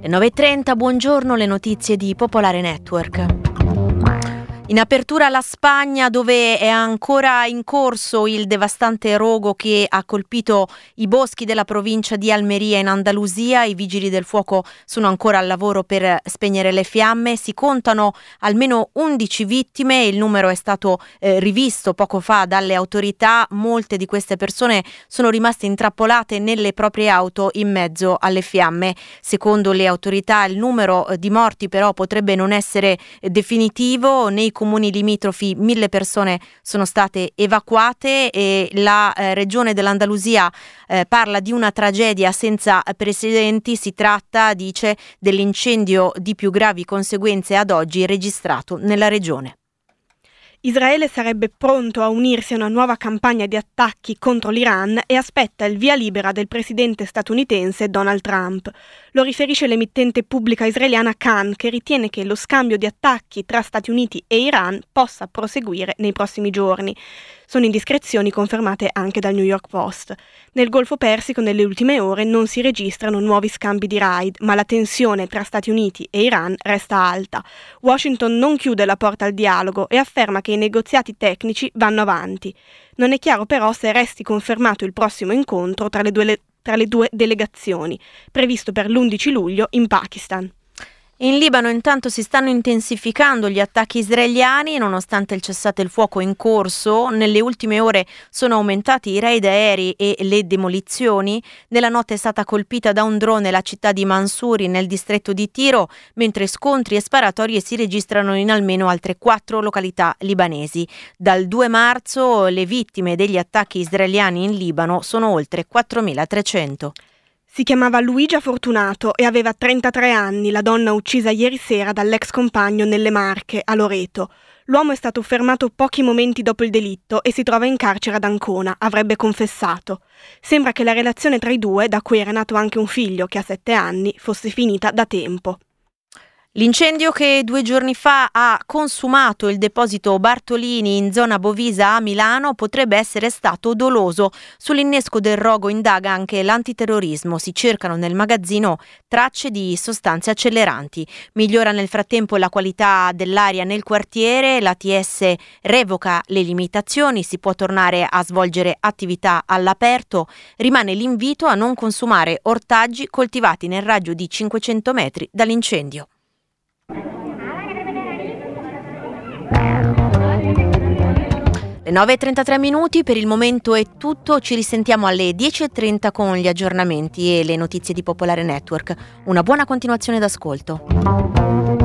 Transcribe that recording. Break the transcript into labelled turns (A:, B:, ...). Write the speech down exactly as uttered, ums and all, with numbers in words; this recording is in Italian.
A: Le nove e trenta, buongiorno, le notizie di Popolare Network. In apertura la Spagna, dove è ancora in corso il devastante rogo che ha colpito i boschi della provincia di Almeria in Andalusia. I vigili del fuoco sono ancora al lavoro per spegnere le fiamme. Si contano almeno undici vittime, il numero è stato eh, rivisto poco fa dalle autorità. Molte di queste persone sono rimaste intrappolate nelle proprie auto in mezzo alle fiamme. Secondo le autorità il numero di morti però potrebbe non essere definitivo. Nei comuni limitrofi mille persone sono state evacuate e la eh, regione dell'Andalusia eh, parla di una tragedia senza precedenti. Si tratta, dice, dell'incendio di più gravi conseguenze ad oggi registrato nella regione.
B: Israele sarebbe pronto a unirsi a una nuova campagna di attacchi contro l'Iran e aspetta il via libera del presidente statunitense Donald Trump. Lo riferisce l'emittente pubblica israeliana Kan, che ritiene che lo scambio di attacchi tra Stati Uniti e Iran possa proseguire nei prossimi giorni. Sono indiscrezioni confermate anche dal New York Post. Nel Golfo Persico nelle ultime ore non si registrano nuovi scambi di raid, ma la tensione tra Stati Uniti e Iran resta alta. Washington non chiude la porta al dialogo e afferma che i negoziati tecnici vanno avanti. Non è chiaro però se resti confermato il prossimo incontro tra le due, le, tra le due delegazioni, previsto per l'undici luglio in Pakistan.
A: In Libano intanto si stanno intensificando gli attacchi israeliani, nonostante il cessate il fuoco in corso. Nelle ultime ore sono aumentati i raid aerei e le demolizioni. Nella notte è stata colpita da un drone la città di Mansouri nel distretto di Tiro, mentre scontri e sparatorie si registrano in almeno altre quattro località libanesi. Dal due marzo le vittime degli attacchi israeliani in Libano sono oltre quattromilatrecento.
B: Si chiamava Luigia Fortunato e aveva trentatré anni, la donna uccisa ieri sera dall'ex compagno nelle Marche, a Loreto. L'uomo è stato fermato pochi momenti dopo il delitto e si trova in carcere ad Ancona, avrebbe confessato. Sembra che la relazione tra i due, da cui era nato anche un figlio che ha sette anni, fosse finita da tempo.
A: L'incendio che due giorni fa ha consumato il deposito Bartolini in zona Bovisa a Milano potrebbe essere stato doloso. Sull'innesco del rogo indaga anche l'antiterrorismo. Si cercano nel magazzino tracce di sostanze acceleranti. Migliora nel frattempo la qualità dell'aria nel quartiere. L'A T S revoca le limitazioni. Si può tornare a svolgere attività all'aperto. Rimane l'invito a non consumare ortaggi coltivati nel raggio di cinquecento metri dall'incendio. Le nove e trentatré minuti, per il momento è tutto, ci risentiamo alle dieci e trenta con gli aggiornamenti e le notizie di Popolare Network. Una buona continuazione d'ascolto.